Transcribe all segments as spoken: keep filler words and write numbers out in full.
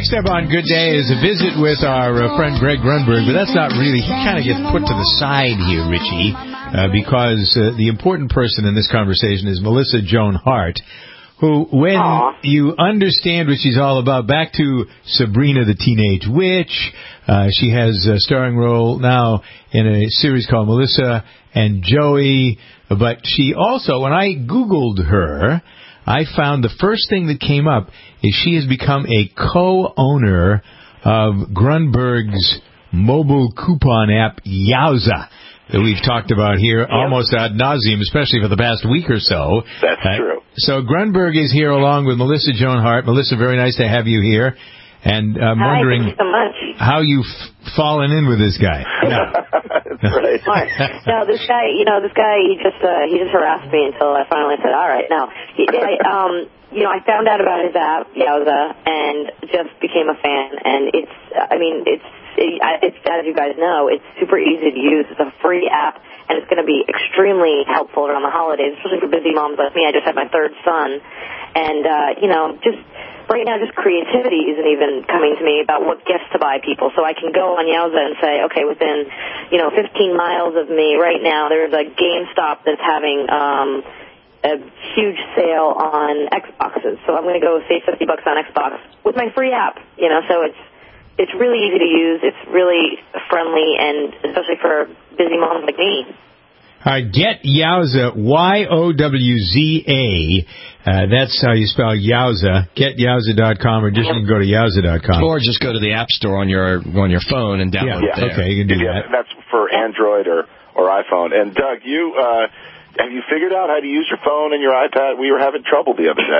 Next up on Good Day is a visit with our uh, friend Greg Grunberg, but that's not really, he kind of gets put to the side here, Richie, uh, because uh, the important person in this conversation is Melissa Joan Hart, who, when Aww. you understand what she's all about, back to Sabrina the Teenage Witch, uh, she has a starring role now in a series called Melissa and Joey, but she also, when I Googled her, I found the first thing that came up is she has become a co-owner of Grunberg's mobile coupon app, Yowza, that we've talked about here yep. almost ad nauseum, especially for the past week or so. That's uh, true. So Grunberg is here along with Melissa Joan Hart. Melissa, very nice to have you here. And I'm Hi, wondering thank you so much. how you've fallen in with this guy. That's right. No, this guy, you know, this guy, he just uh, he just harassed me until I finally said, all right, now. He, I, um, you know, I found out about his app, Yowza, and just became a fan. And it's, I mean, it's, it, it's as you guys know, it's super easy to use. It's a free app, and it's going to be extremely helpful around the holidays, especially for busy moms like me. I just had my third son, and, uh, you know, just... Right now, just creativity isn't even coming to me about what gifts to buy people. So I can go on Yowza and say, okay, within, you know, fifteen miles of me right now, there's a GameStop that's having um, a huge sale on Xboxes. So I'm going to go save fifty bucks on Xbox with my free app. You know, so it's it's really easy to use. It's really friendly, and especially for busy moms like me. Uh, get Yowza, Y O W Z A. Uh, that's how you spell Yowza. get yowza dot com, or just you can go to yowza dot com. Or just go to the App Store on your on your phone and download yeah. it there. Okay, you can do yeah, that. That's for Android or, or iPhone. And, Doug, you uh, have you figured out how to use your phone and your iPad? We were having trouble the other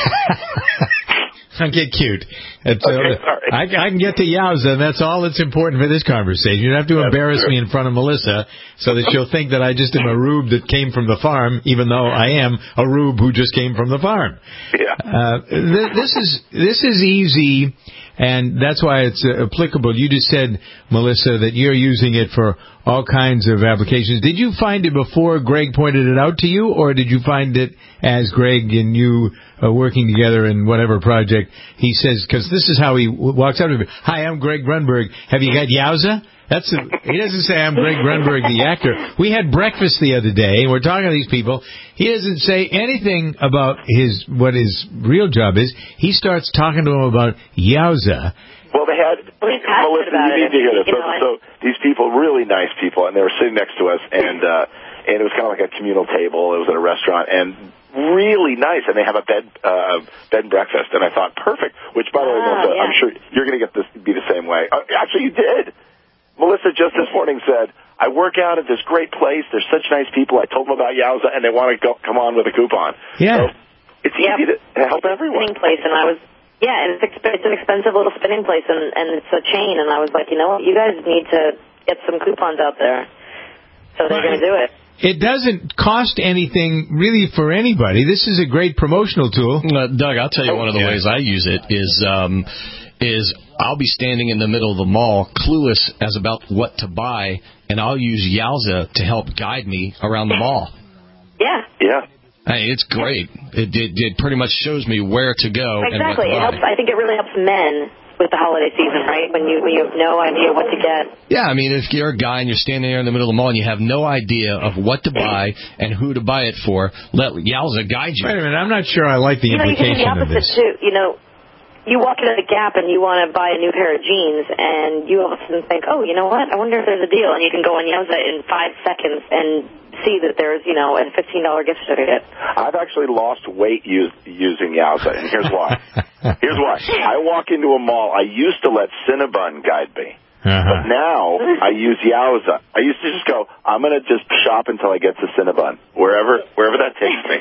day. Don't get cute. It's, okay, uh, I, I can get to Yowza, and that's all that's important for this conversation. You don't have to that's embarrass true. me in front of Melissa so that she'll think that I just am a rube that came from the farm, even though I am a rube who just came from the farm. Yeah. Uh, th- this is this is easy, and that's why it's uh, applicable. You just said, Melissa, that you're using it for all kinds of applications. Did you find it before Greg pointed it out to you, or did you find it as Greg and you uh, working together in whatever project? He says, because this is how he w- walks up to me. Hi, I'm Greg Grunberg. Have you got Yowza? That's a, he doesn't say I'm Greg Grunberg, the actor. We had breakfast the other day, and we're talking to these people. He doesn't say anything about his what his real job is. He starts talking to them about Yowza. Well, they had, Melissa, you need to hear this. So, so these people, really nice people, and they were sitting next to us, and uh, and it was kind of like a communal table. It was at a restaurant, and really nice, and they have a bed uh, bed and breakfast, and I thought, perfect. Which, by the way, Melissa, yeah. I'm sure you're going to get this be the same way. Uh, actually, you did. Melissa just this morning said, I work out at this great place. There's such nice people. I told them about Yowza, and they want to go come on with a coupon. Yeah. So it's easy yep. to help everyone. Spinning place, and I was, yeah, and it's, it's an expensive little spinning place, and, and it's a chain, and I was like, you know what, you guys need to get some coupons out there. So they're going to do it. It doesn't cost anything really for anybody. This is a great promotional tool. Uh, Doug, I'll tell you one of the yeah. ways I use it is um, is I'll be standing in the middle of the mall, clueless as about what to buy, and I'll use Yowza to help guide me around the mall. Yeah. Yeah. Hey, it's great. It, it, it pretty much shows me where to go Exactly. and what to It buy. helps. I think it really helps men with the holiday season, right? When you when you have no idea what to get. Yeah, I mean, if you're a guy and you're standing there in the middle of the mall and you have no idea of what to buy and who to buy it for, let Yowza guide you. Wait a minute, I'm not sure I like the you know, implication you can do of the this. opposite too. You know, you walk into the Gap and you want to buy a new pair of jeans, and you all of a sudden think, oh, you know what? I wonder if there's a deal. And you can go on Yowza in five seconds and see that there's, you know, a fifteen dollar gift certificate. I've actually lost weight use, using Yowza, and here's why. Here's why. I walk into a mall. I used to let Cinnabon guide me. Uh-huh. But now I use Yowza. I used to just go, I'm going to just shop until I get to Cinnabon, wherever wherever that takes me.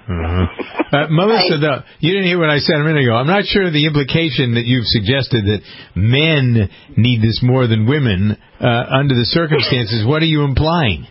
Uh-huh. uh, Melissa, though, you didn't hear what I said a minute ago. I'm not sure the implication that you've suggested that men need this more than women uh, under the circumstances. What are you implying?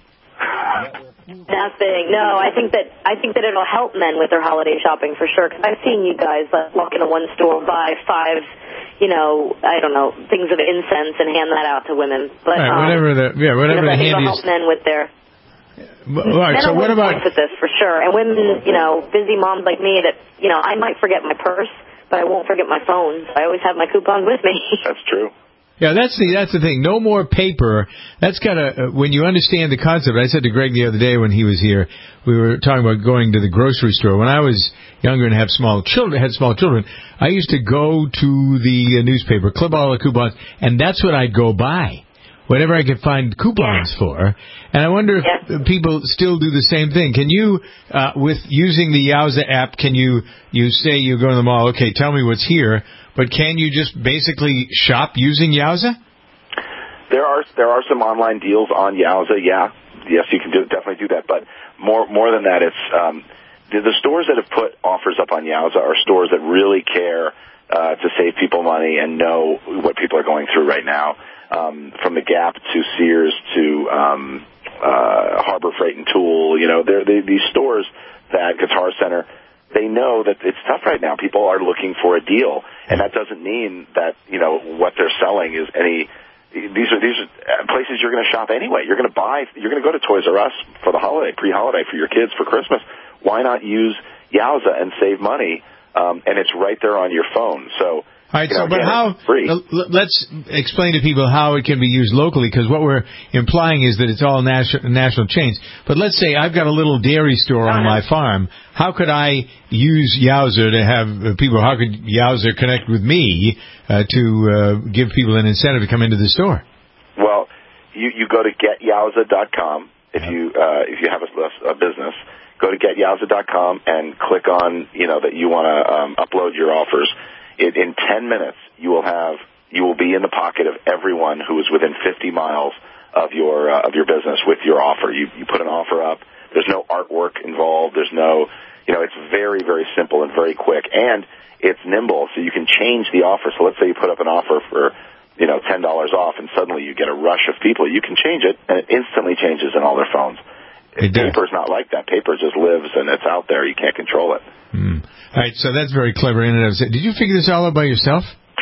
Nothing. No, I think that I think that it'll help men with their holiday shopping for sure. Because I've seen you guys like, walk into one store, buy five, you know, I don't know, things of incense and hand that out to women. But right, um, whatever the yeah, whatever you know, the hand it'll is. help men with their. All right. Men So are what about with this for sure? And women, you know, busy moms like me that you know, I might forget my purse, but I won't forget my phone. So I always have my coupons with me. That's true. Yeah, that's the that's the thing. No more paper. That's kind of uh, when you understand the concept. I said to Greg the other day when he was here, we were talking about going to the grocery store. When I was younger and have small children, had small children, I used to go to the uh, newspaper, clip all the coupons, and that's what I'd go buy. Whatever I could find coupons yeah. for. And I wonder if yeah. people still do the same thing. Can you, uh, with using the Yowza app, can you, you say you go to the mall, okay, tell me what's here, but can you just basically shop using Yowza? There are, there are some online deals on Yowza, yeah. Yes, you can do, definitely do that. But more, more than that, it's, um, the, the stores that have put offers up on Yowza are stores that really care, uh, to save people money and know what people are going through right now. Um, from the Gap to Sears to um, uh, Harbor Freight and Tool, you know, they're, they, these stores that Guitar Center, they know that it's tough right now. People are looking for a deal, and that doesn't mean that, you know, what they're selling is any. These are these are places you're going to shop anyway. You're going to buy. You're going to go to Toys R Us for the holiday, pre-holiday for your kids for Christmas. Why not use Yowza and save money? Um, and it's right there on your phone. So. All right, so, but how, let's explain to people how it can be used locally, because what we're implying is that it's all national, national chains. But let's say I've got a little dairy store on my farm. How could I use Yowza to have people, how could Yowza connect with me uh, to uh, give people an incentive to come into the store? Well, you, you go to get yowza dot com if yep. you uh, if you have a, a business. Go to get yowza dot com and click on, you know, that you want to um, upload your offers. It, in ten minutes, you will have you will be in the pocket of everyone who is within fifty miles of your uh, of your business with your offer. You you put an offer up. There's no artwork involved. There's no, you know, it's very very simple and very quick, and it's nimble, so you can change the offer. So let's say you put up an offer for, you know, ten dollars off, and suddenly you get a rush of people. You can change it, and it instantly changes in all their phones. Paper's not like that. Paper just lives, and it's out there. You can't control it. Mm. All right, so that's very clever in and of itself. Did you figure this all out by yourself?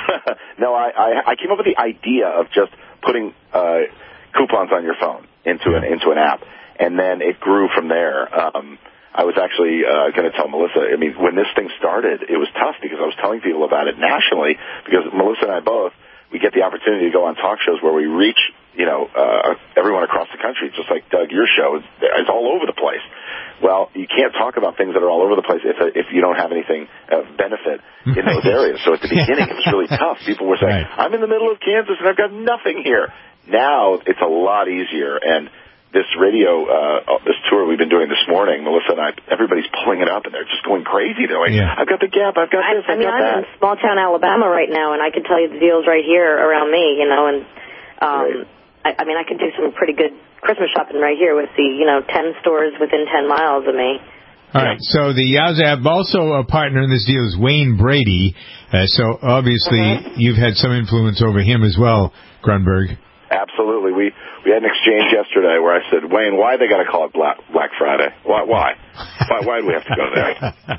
No, I, I, I came up with the idea of just putting uh, coupons on your phone into an into an app, and then it grew from there. Um, I was actually uh, going to tell Melissa, I mean, when this thing started, it was tough because I was telling people about it nationally, because Melissa and I both, we get the opportunity to go on talk shows where we reach, you know, uh, everyone across the country, just like, Doug, your show is it's all over the place. Well, you can't talk about things that are all over the place if if you don't have anything of benefit in those areas. So at the beginning, it was really tough. People were saying, right. I'm in the middle of Kansas and I've got nothing here. Now it's a lot easier. And this radio, uh, this tour we've been doing this morning, Melissa and I, everybody's pulling it up and they're just going crazy. They're like, yeah. I've got the Gap, I've got this, I, I I've mean, got I'm that. in small town Alabama right now, and I can tell you the deals right here around me, you know, and, um, I, I mean, I could do some pretty good Christmas shopping right here with the, you know, ten stores within ten miles of me. All right, so the Yowza app, also a partner in this deal is Wayne Brady. Uh, so obviously mm-hmm. you've had some influence over him as well, Grunberg. Absolutely. We we had an exchange yesterday where I said, Wayne, why they got to call it Black Black Friday? Why why why, why do we have to go there?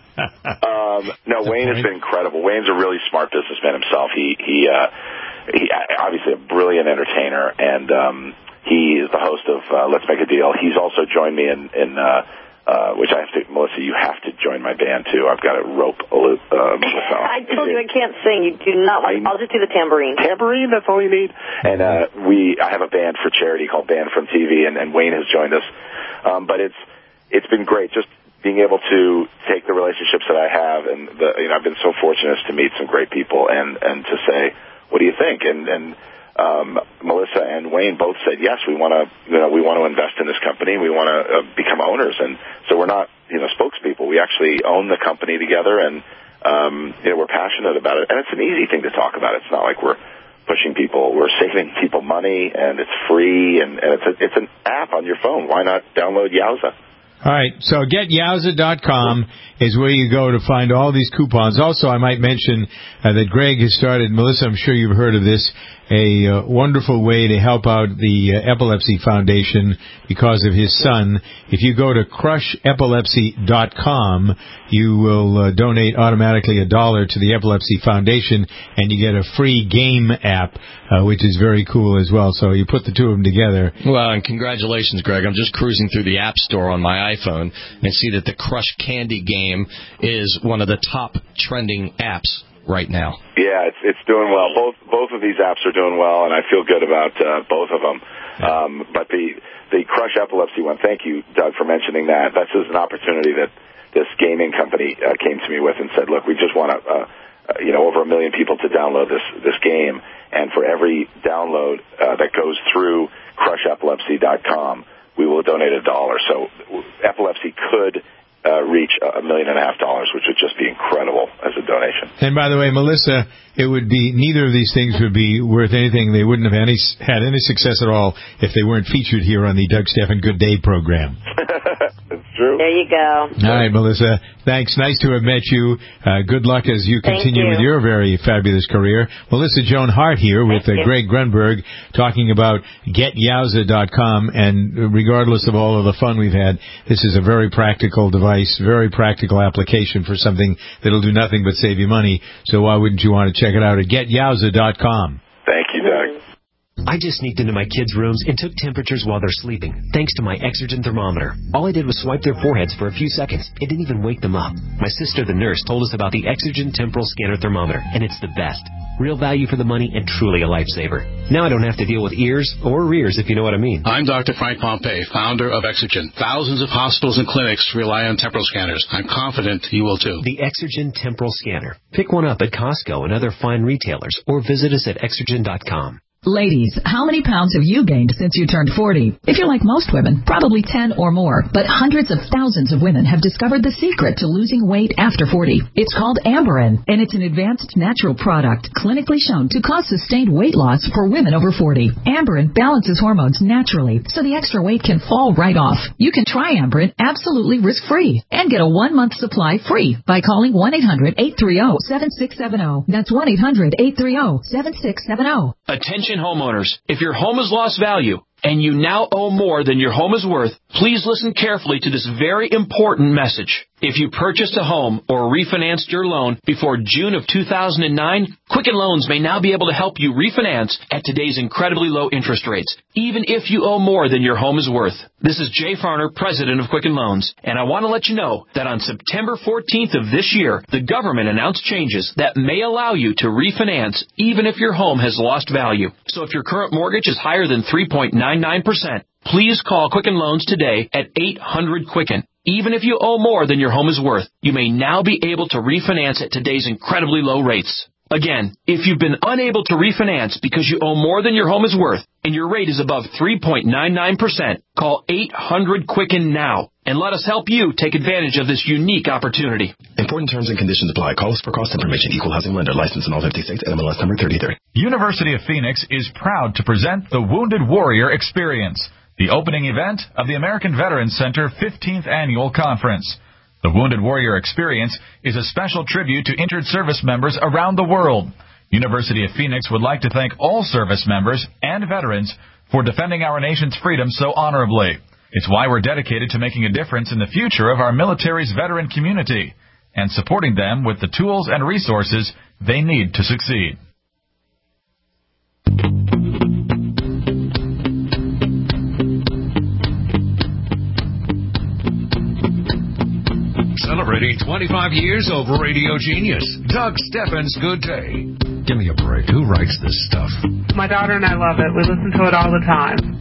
um, no, Wayne has been incredible. Wayne's a really smart businessman himself. He he uh, he obviously a brilliant entertainer, and um, he is the host of uh, Let's Make a Deal. He's also joined me in in. Uh, Uh, which I have to, Melissa, you have to join my band, too. I've got to rope a loop. Uh, I told you I can't sing. You do not want, I'll just do the tambourine. Tambourine, that's all you need. And uh, we, I have a band for charity called Band from T V, and, and Wayne has joined us. Um, but it's it's been great just being able to take the relationships that I have, and the, you know, I've been so fortunate to meet some great people, and, and to say, what do you think? And, and Um, Melissa and Wayne both said, yes, we want to, you know, we want to invest in this company. We want to uh, become owners. And so we're not, you know, spokespeople. We actually own the company together, and, um, you know, we're passionate about it. And it's an easy thing to talk about. It's not like we're pushing people. We're saving people money, and it's free, and, and it's a, it's an app on your phone. Why not download Yowza? All right, so get yowza dot com is where you go to find all these coupons. Also, I might mention uh, that Greg has started, Melissa, I'm sure you've heard of this, a uh, wonderful way to help out the uh, Epilepsy Foundation because of his son. If you go to crush epilepsy dot com, you will uh, donate automatically a dollar to the Epilepsy Foundation, and you get a free game app, uh, which is very cool as well. So you put the two of them together. Well, and congratulations, Greg. I'm just cruising through the App Store on my iPhone and see that the Crush Candy game is one of the top trending apps right now. Yeah, it's it's doing well. Both both of these apps are doing well, and I feel good about uh, both of them. Um, but the the Crush Epilepsy one, thank you, Doug, for mentioning that. This is an opportunity that this gaming company uh, came to me with and said, look, we just want to, uh, uh, you know, over a million people to download this this game, and for every download uh, that goes through crush epilepsy dot com, we will donate a dollar. So epilepsy could Uh, reach a million and a half dollars, which would just be incredible as a donation. And by the way, Melissa, it would be neither of these things would be worth anything. They wouldn't have any had any success at all if they weren't featured here on the Doug Stephan Good Day program. That's true. There you go. All right, Melissa. Thanks. Nice to have met you. Uh, good luck as you continue you. with your very fabulous career. Melissa Joan Hart here with uh, Greg Grunberg talking about get yowza dot com. And regardless of all of the fun we've had, this is a very practical device, very practical application for something that'll do nothing but save you money. So why wouldn't you want to check it out at get yowza dot com? Thank you, Doug. I just sneaked into my kids' rooms and took temperatures while they're sleeping, thanks to my Exergen thermometer. All I did was swipe their foreheads for a few seconds. It didn't even wake them up. My sister, the nurse, told us about the Exergen Temporal Scanner Thermometer, and it's the best. Real value for the money and truly a lifesaver. Now I don't have to deal with ears or rears, if you know what I mean. I'm Doctor Frank Pompey, founder of Exergen. Thousands of hospitals and clinics rely on temporal scanners. I'm confident you will too. The Exergen Temporal Scanner. Pick one up at Costco and other fine retailers, or visit us at exergen dot com. Ladies, how many pounds have you gained since you turned forty? If you're like most women, probably ten or more. But hundreds of thousands of women have discovered the secret to losing weight after forty. It's called Amberin, and it's an advanced natural product clinically shown to cause sustained weight loss for women over forty. Amberin balances hormones naturally, so the extra weight can fall right off. You can try Amberin absolutely risk-free and get a one-month supply free by calling one eight hundred eight three zero seven six seven zero. That's one eight hundred eight three zero seven six seven zero. Attention homeowners, if your home has lost value and you now owe more than your home is worth, please listen carefully to this very important message. If you purchased a home or refinanced your loan before June of two thousand nine, Quicken Loans may now be able to help you refinance at today's incredibly low interest rates, even if you owe more than your home is worth. This is Jay Farner, president of Quicken Loans, and I want to let you know that on September fourteenth of this year, the government announced changes that may allow you to refinance even if your home has lost value. So if your current mortgage is higher than three point nine nine percent, please call Quicken Loans today at eight hundred Quicken. Even if you owe more than your home is worth, you may now be able to refinance at today's incredibly low rates. Again, if you've been unable to refinance because you owe more than your home is worth and your rate is above three point nine nine percent, call eight hundred Quicken now and let us help you take advantage of this unique opportunity. Important terms and conditions apply. Call us for cost information. Equal housing lender. License in all fifty states. N M L S number thirty-three. University of Phoenix is proud to present the Wounded Warrior Experience, the opening event of the American Veterans Center fifteenth Annual Conference. The Wounded Warrior Experience is a special tribute to injured service members around the world. University of Phoenix would like to thank all service members and veterans for defending our nation's freedom so honorably. It's why we're dedicated to making a difference in the future of our military's veteran community and supporting them with the tools and resources they need to succeed. Celebrating twenty-five years of Radio Genius, Doug Stephan's Good Day. Give me a break. Who writes this stuff? My daughter and I love it. We listen to it all the time.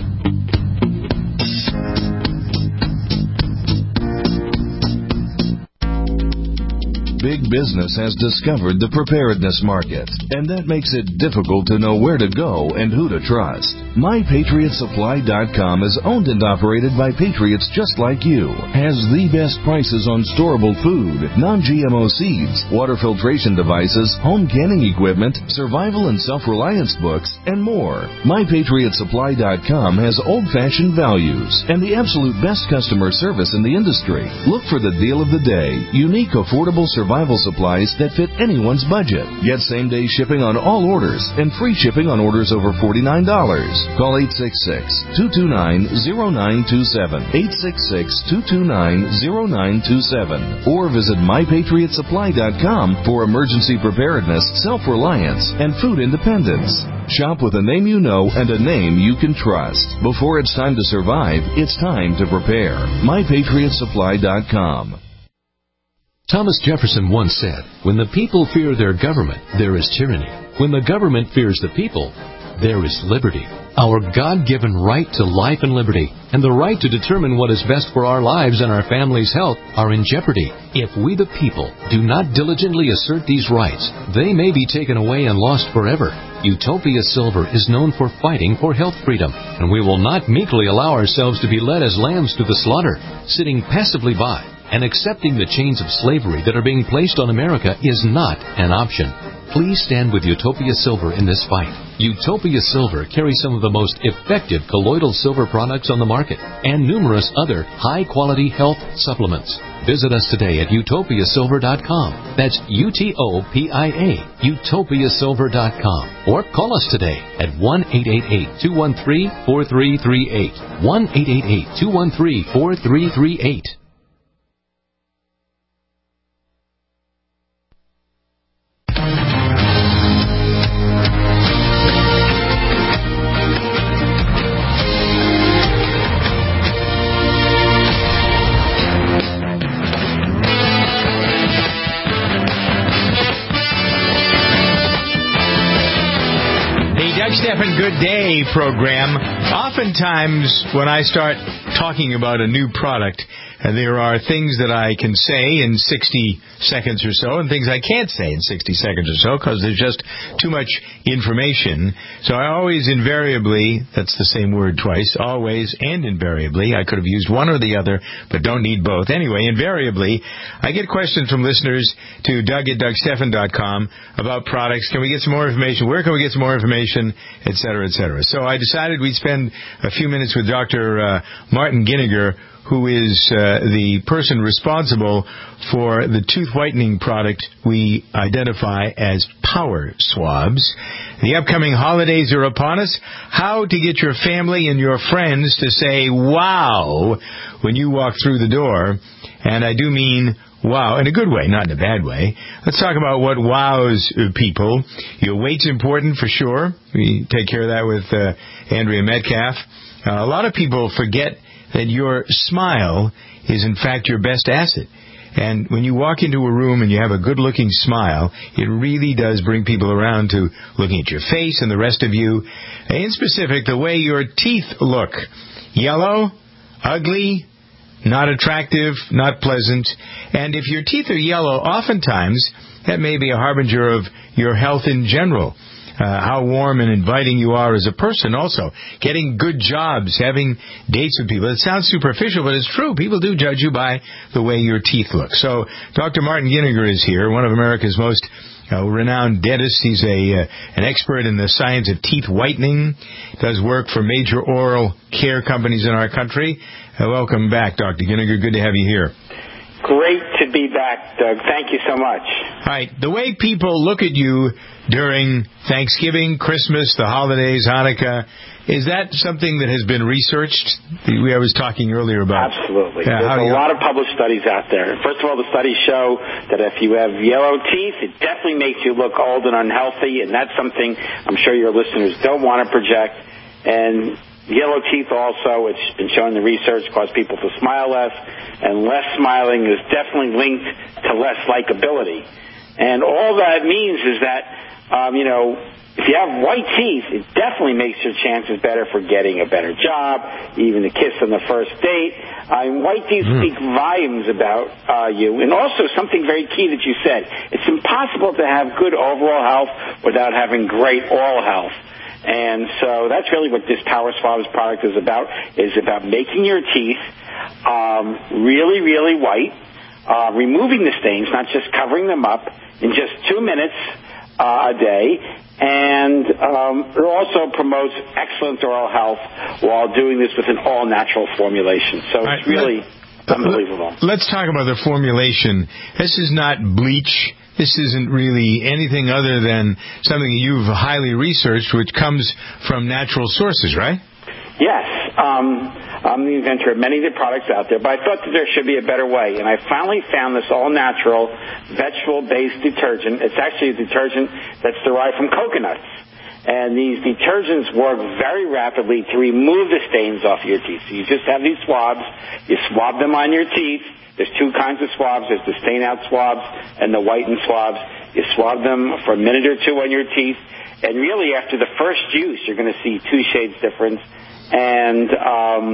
Big business has discovered the preparedness market, and that makes it difficult to know where to go and who to trust. My Patriot Supply dot com is owned and operated by patriots just like you, has the best prices on storable food, non G M O seeds, water filtration devices, home canning equipment, survival and self-reliance books, and more. My Patriot Supply dot com has old-fashioned values and the absolute best customer service in the industry. Look for the deal of the day, unique, affordable survival supplies that fit anyone's budget. Get same-day shipping on all orders and free shipping on orders over forty-nine dollars. Call eight six six, two two nine, zero nine two seven, eight six six, two two nine, zero nine two seven, or visit My Patriot Supply dot com for emergency preparedness, self-reliance, and food independence. Shop with a name you know and a name you can trust. Before it's time to survive, it's time to prepare. My Patriot Supply dot com. Thomas Jefferson once said, "When the people fear their government, there is tyranny. When the government fears the people, there is liberty." Our God-given right to life and liberty and the right to determine what is best for our lives and our family's health are in jeopardy. If we the people do not diligently assert these rights, they may be taken away and lost forever. Utopia Silver is known for fighting for health freedom, and we will not meekly allow ourselves to be led as lambs to the slaughter. Sitting passively by and accepting the chains of slavery that are being placed on America is not an option. Please stand with Utopia Silver in this fight. Utopia Silver carries some of the most effective colloidal silver products on the market and numerous other high-quality health supplements. Visit us today at utopia silver dot com. That's U T O P I A, utopia silver dot com. Or call us today at one eight eight eight, two one three, four three three eight. one eight eight eight, two one three, four three three eight. Stephan Good Day program. Oftentimes when I start talking about a new product, uh, there are things that I can say in sixty seconds or so and things I can't say in sixty seconds or so because there's just too much information. So I always invariably, that's the same word twice, always and invariably, I could have used one or the other, but don't need both. Anyway, invariably, I get questions from listeners to Doug at Doug Stephan dot com about products. Can we get some more information? Where can we get some more information? Et cetera, et cetera. So I decided we'd spend a few minutes with Doctor Uh, Martin Giniger, who is uh, the person responsible for the tooth whitening product we identify as Power Swabs. The upcoming holidays are upon us. How to get your family and your friends to say wow when you walk through the door. And I do mean wow, in a good way, not in a bad way. Let's talk about what wows people. Your weight's important for sure. We take care of that with uh, Andrea Metcalf. Uh, a lot of people forget that your smile is, in fact, your best asset. And when you walk into a room and you have a good-looking smile, it really does bring people around to looking at your face and the rest of you. In specific, the way your teeth look. Yellow, ugly, not attractive, not pleasant. And if your teeth are yellow, oftentimes that may be a harbinger of your health in general. Uh, how warm and inviting you are as a person also. Getting good jobs, having dates with people. It sounds superficial, but it's true. People do judge you by the way your teeth look. So Doctor Martin Giniger is here, one of America's most uh, renowned dentists. He's a uh, an expert in the science of teeth whitening, does work for major oral care companies in our country. Uh, welcome back, Doctor Giniger. Good to have you here. Great to be back, Doug. Thank you so much. All right. The way people look at you during Thanksgiving, Christmas, the holidays, Hanukkah, is that something that has been researched? I was talking earlier about. Absolutely. Yeah, There's a lot of published studies out there. First of all, the studies show that if you have yellow teeth, it definitely makes you look old and unhealthy, and that's something I'm sure your listeners don't want to project. And yellow teeth also, it's been shown in the research, cause people to smile less, and less smiling is definitely linked to less likability. And all that means is that, um, you know, if you have white teeth, it definitely makes your chances better for getting a better job, even a kiss on the first date. Uh, white teeth mm. speak volumes about uh, you. And also something very key that you said, it's impossible to have good overall health without having great oral health. And so that's really what this Power Swabs product is about, is about making your teeth um, really, really white, uh, removing the stains, not just covering them up, in just two minutes uh, a day. And um, it also promotes excellent oral health while doing this with an all-natural formulation. So it's right, really let, unbelievable. Let's talk about the formulation. This is not bleach. This isn't really anything other than something you've highly researched, which comes from natural sources, right? Yes. Um, I'm the inventor of many of the products out there, but I thought that there should be a better way. And I finally found this all-natural, vegetable-based detergent. It's actually a detergent that's derived from coconuts. And these detergents work very rapidly to remove the stains off your teeth. So you just have these swabs. You swab them on your teeth. There's two kinds of swabs. There's the stain-out swabs and the whitened swabs. You swab them for a minute or two on your teeth. And really, after the first use, you're going to see two shades difference. And um,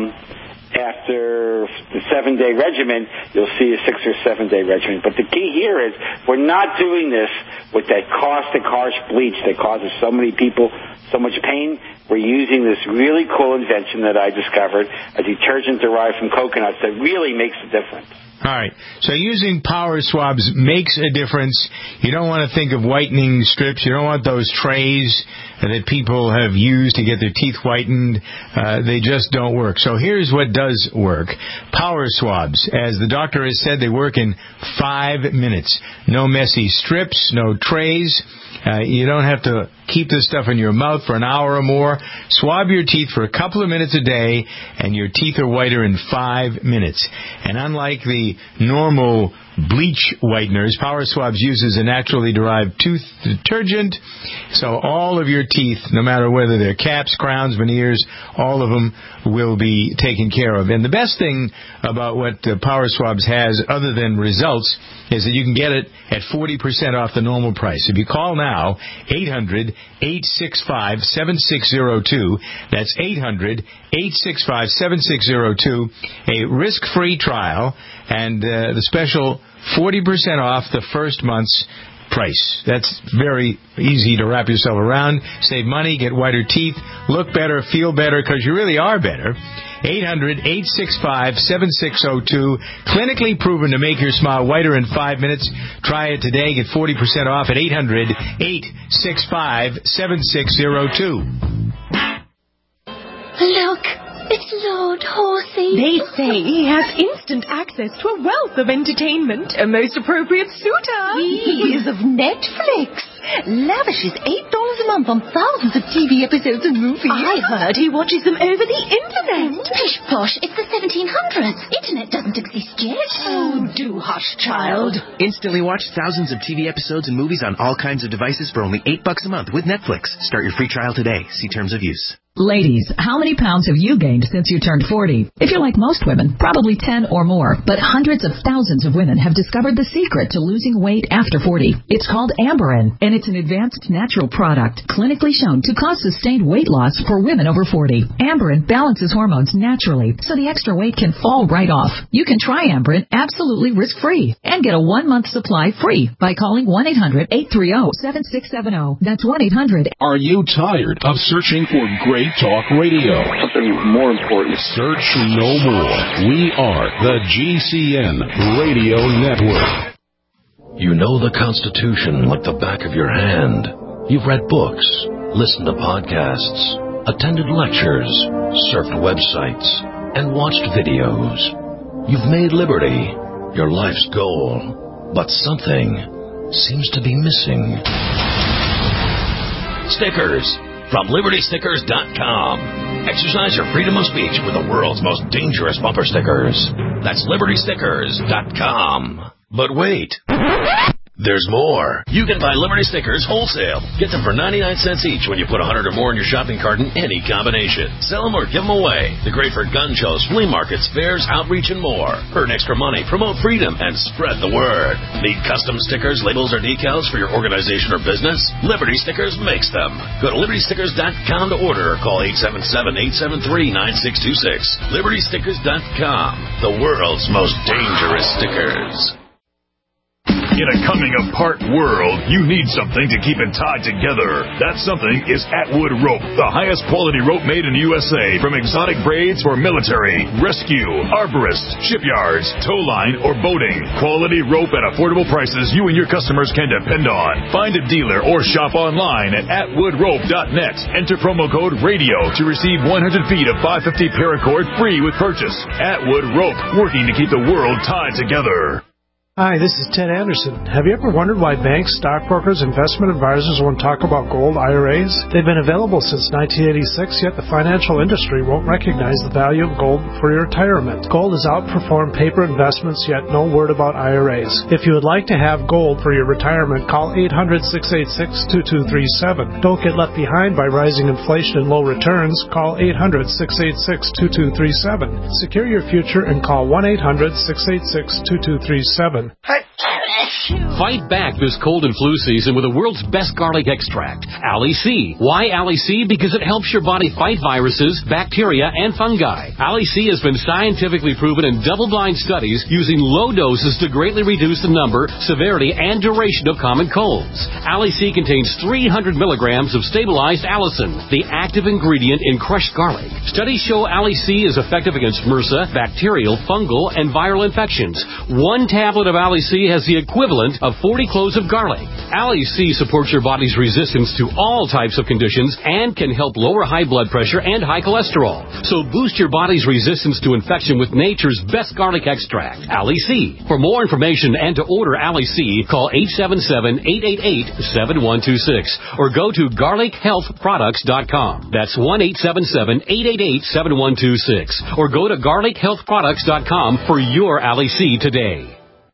after the seven-day regimen, you'll see a six- or seven-day regimen. But the key here is we're not doing this with that caustic, harsh bleach that causes so many people so much pain. We're using this really cool invention that I discovered, a detergent derived from coconuts that really makes a difference. All right. So using power swabs makes a difference. You don't want to think of whitening strips. You don't want those trays that people have used to get their teeth whitened. Uh, they just don't work. So here's what does work. Power swabs. As the doctor has said, they work in five minutes. No messy strips, no trays. Uh, you don't have to keep this stuff in your mouth for an hour or more. Swab your teeth for a couple of minutes a day, and your teeth are whiter in five minutes. And unlike the normal bleach whiteners, Power Swabs uses a naturally derived tooth detergent, so all of your teeth, no matter whether they're caps, crowns, veneers, all of them will be taken care of. And the best thing about what uh, Power Swabs has, other than results, is that you can get it at forty percent off the normal price. If you call now, eight hundred, eight six five, seven six zero two, that's eight hundred, eight six five, seven six zero two, a risk-free trial, and uh, the special forty percent off the first month's price. That's very easy to wrap yourself around. Save money, get whiter teeth, look better, feel better, because you really are better. eight hundred, eight six five, seven six zero two, clinically proven to make your smile whiter in five minutes. Try it today. Get forty percent off at eight hundred, eight six five, seven six zero two. Look, it's Lord Horsey. They say he has instant access to a wealth of entertainment, a most appropriate suitor. He is of Netflix. Lavishes eight dollars a month on thousands of T V episodes and movies. I heard he watches them over the internet. Pish posh, it's the seventeen hundreds. Internet doesn't exist yet. Oh, do hush, child. Instantly watch thousands of T V episodes and movies on all kinds of devices for only eight bucks a month with Netflix. Start your free trial today. See terms of use. Ladies, how many pounds have you gained since you turned forty? If you're like most women, probably ten or more. But hundreds of thousands of women have discovered the secret to losing weight after forty. It's called Amberin, and it's an advanced natural product clinically shown to cause sustained weight loss for women over forty. Amberin balances hormones naturally, so the extra weight can fall right off. You can try Amberin absolutely risk-free and get a one-month supply free by calling one eight hundred, eight three zero, seven six seven zero. That's one eight hundred. Are you tired of searching for great talk radio? Something more important. Search no more. We are the G C N Radio Network. You know the Constitution like the back of your hand. You've read books, listened to podcasts, attended lectures, surfed websites, and watched videos. You've made liberty your life's goal, but something seems to be missing. Stickers from Liberty Stickers dot com. Exercise your freedom of speech with the world's most dangerous bumper stickers. That's Liberty Stickers dot com. But wait, there's more. You can buy Liberty Stickers wholesale. Get them for ninety-nine cents each when you put one hundred or more in your shopping cart in any combination. Sell them or give them away. They're great for gun shows, flea markets, fairs, outreach, and more. Earn extra money, promote freedom, and spread the word. Need custom stickers, labels, or decals for your organization or business? Liberty Stickers makes them. Go to Liberty Stickers dot com to order or call eight seven seven, eight seven three, nine six two six. Liberty Stickers dot com. The world's most dangerous stickers. In a coming-apart world, you need something to keep it tied together. That something is Atwood Rope, the highest quality rope made in the U S A, from exotic braids for military, rescue, arborists, shipyards, tow line, or boating. Quality rope at affordable prices you and your customers can depend on. Find a dealer or shop online at atwood rope dot net. Enter promo code RADIO to receive one hundred feet of five fifty paracord free with purchase. Atwood Rope, working to keep the world tied together. Hi, this is Ted Anderson. Have you ever wondered why banks, stockbrokers, investment advisors won't talk about gold I R As? They've been available since nineteen eighty-six, yet the financial industry won't recognize the value of gold for your retirement. Gold has outperformed paper investments, yet no word about I R As. If you would like to have gold for your retirement, call eight hundred, six eight six, two two three seven. Don't get left behind by rising inflation and low returns. Call eight hundred, six eight six, two two three seven. Secure your future and call one eight hundred, six eight six, two two three seven. Fight back this cold and flu season with the world's best garlic extract, Ali C. Why Ali C? Because it helps your body fight viruses, bacteria, and fungi. Ali C has been scientifically proven in double-blind studies using low doses to greatly reduce the number, severity, and duration of common colds. Ali C contains three hundred milligrams of stabilized allicin, the active ingredient in crushed garlic. Studies show Ali C is effective against MRSA, bacterial, fungal, and viral infections. One tablet of Ali C has the equivalent of forty cloves of garlic. Ali C supports your body's resistance to all types of conditions and can help lower high blood pressure and high cholesterol. So boost your body's resistance to infection with nature's best garlic extract, Ali C. For more information and to order Ali C, call eight seven seven, eight eight eight, seven one two six or go to garlic health products dot com. That's one eight seven seven, eight eight eight, seven one two six or go to garlic health products dot com for your Ali C today.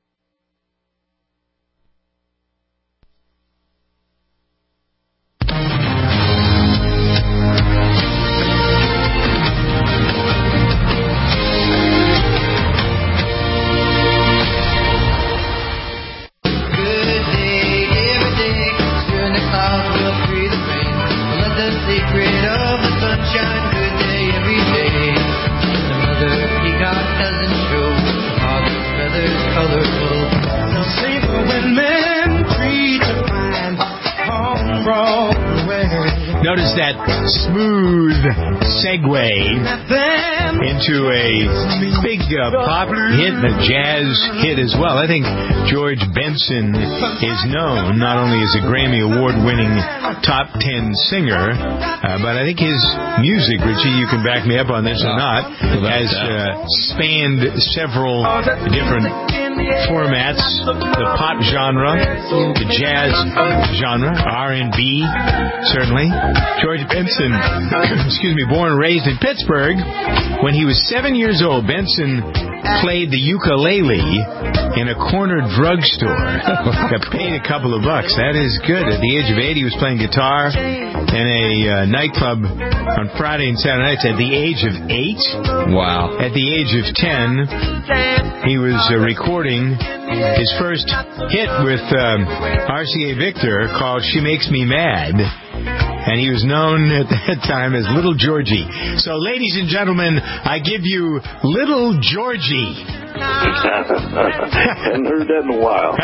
Notice that smooth segue into a big uh, pop hit and a jazz hit as well. I think George Benson is known not only as a Grammy Award-winning top ten singer, uh, but I think his music, Richie, you can back me up on this or not, has uh, spanned several different formats, the pop genre, the jazz genre, R and B, certainly. George Benson, excuse me, born and raised in Pittsburgh. When he was seven years old, Benson played the ukulele in a corner drugstore. Got paid a couple of bucks. That is good. At the age of eight, he was playing guitar in a uh, nightclub on Friday and Saturday nights. At the age of eight? Wow. At the age of ten, he was uh, recording his first hit with um, R C A Victor called She Makes Me Mad. And he was known at that time as Little Georgie. So, ladies and gentlemen, I give you Little Georgie. Hadn't heard that in a while.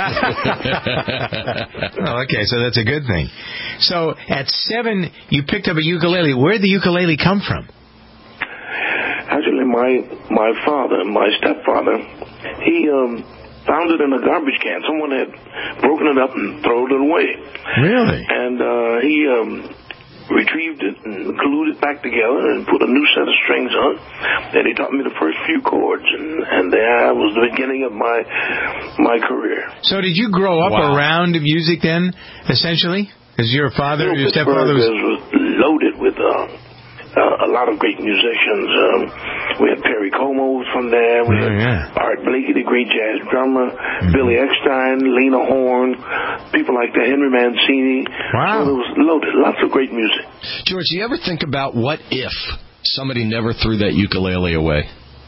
Oh, okay, so that's a good thing. So, at seven, you picked up a ukulele. Where did the ukulele come from? Actually, my my father, my stepfather, he um, found it in a garbage can. Someone had broken it up and thrown it away. Really? And uh, he um, retrieved it and glued it back together and put a new set of strings on. And he taught me the first few chords, and, and there was the beginning of my my career. So did you grow up wow. around music then, essentially? As your father, your stepfather was... was loaded with... Uh, Uh, a lot of great musicians. Um, we had Perry Como from there. We oh, had yeah. Art Blakey, the great jazz drummer. Mm-hmm. Billy Eckstein, Lena Horne, people like that. Henry Mancini. Wow. So it was loaded. Lots of great music. George, do you ever think about what if somebody never threw that ukulele away?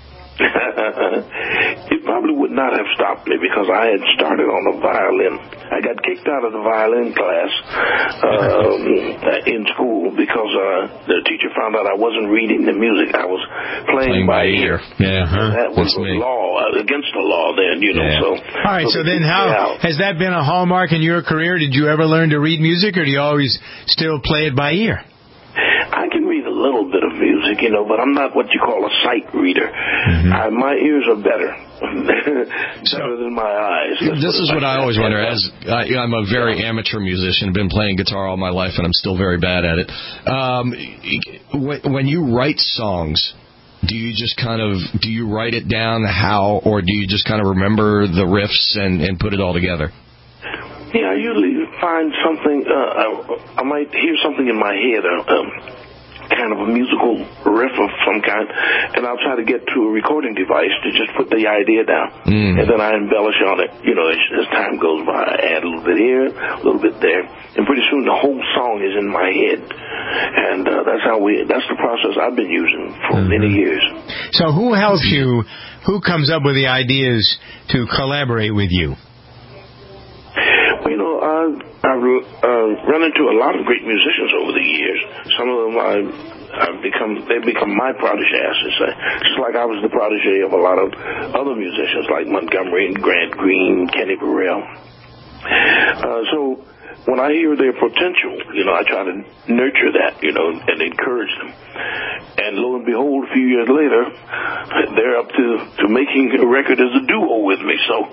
It probably would not have stopped me because I had started on the violin. I got kicked out of the violin class um, in school because uh, the teacher found out I wasn't reading the music. I was playing, playing by, by ear. Yeah, huh? That was the law, uh, against the law then, you know. Yeah. So, all right, so, so then how has that been a hallmark in your career? Did you ever learn to read music, or do you always still play it by ear? I can read a little bit of music, you know, but I'm not what you call a sight reader. Mm-hmm. I, my ears are better, better than my eyes. Let's this is what I always wonder. As I, I'm a very yeah. amateur musician, been playing guitar all my life, and I'm still very bad at it. Um, when you write songs, do you just kind of, do you write it down how, or do you just kind of remember the riffs and, and put it all together? Yeah, I usually find something, uh, I, I might hear something in my head, uh, um, kind of a musical riff of some kind, and I'll try to get to a recording device to just put the idea down, mm. and then I embellish on it, you know, as, as time goes by. I add a little bit here, a little bit there, and pretty soon the whole song is in my head, and uh, that's how we, that's the process I've been using for mm-hmm. many years. So who helps you, who comes up with the ideas to collaborate with you? You know, uh, I've uh, run into a lot of great musicians over the years. Some of them I, I've become, they've become my protege, I should say. Just like I was the protege of a lot of other musicians like Montgomery and Grant Green, Kenny Burrell. Uh, so when I hear their potential, you know, I try to nurture that, you know, and encourage them. And lo and behold, a few years later, they're up to, to making a record as a duo with me. So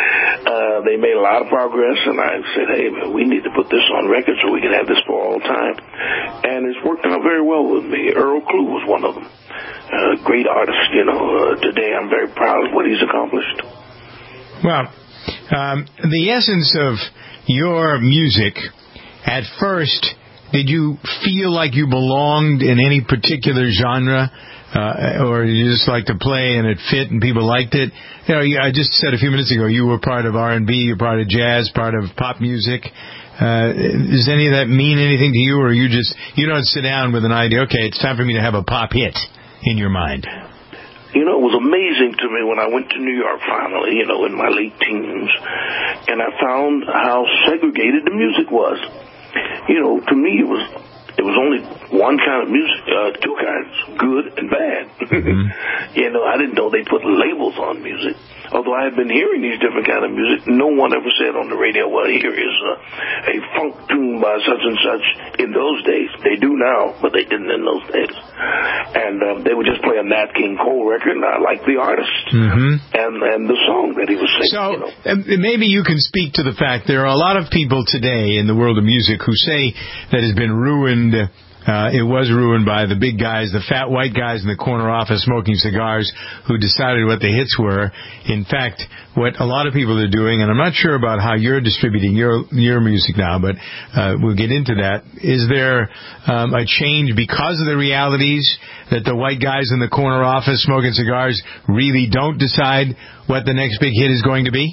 uh, they made a lot of progress, and I said, hey, man, we need to put this on record so we can have this for all time. And it's worked out very well with me. Earl Klugh was one of them. Uh, great artist, you know. Uh, today I'm very proud of what he's accomplished. Well, um, the essence of your music, at first, did you feel like you belonged in any particular genre, uh, or you just like to play and it fit and people liked it? You know, I just said a few minutes ago you were part of R and B, you're part of jazz, part of pop music. Uh, does any of that mean anything to you, or you just you don't sit down with an idea? Okay, it's time for me to have a pop hit in your mind. You know, it was amazing to me when I went to New York finally, you know, in my late teens, and I found how segregated the music was. You know, to me, it was it was only one kind of music, uh, two kinds, good and bad. Mm-hmm. You know, I didn't know they put labels on music. Although I had been hearing these different kind of music, no one ever said on the radio, well, here is uh, a funk tune by such and such in those days. They do now, but they didn't in those days. And um, they would just play a Nat King Cole record, and I liked the artist mm-hmm. and, and the song that he was singing. So you know. maybe you can speak to the fact there are a lot of people today in the world of music who say that it's been ruined. Uh, it was ruined by the big guys, the fat white guys in the corner office smoking cigars who decided what the hits were. In fact, what a lot of people are doing, and I'm not sure about how you're distributing your your music now, but uh, we'll get into that. Is there um, a change because of the realities that the white guys in the corner office smoking cigars really don't decide what the next big hit is going to be?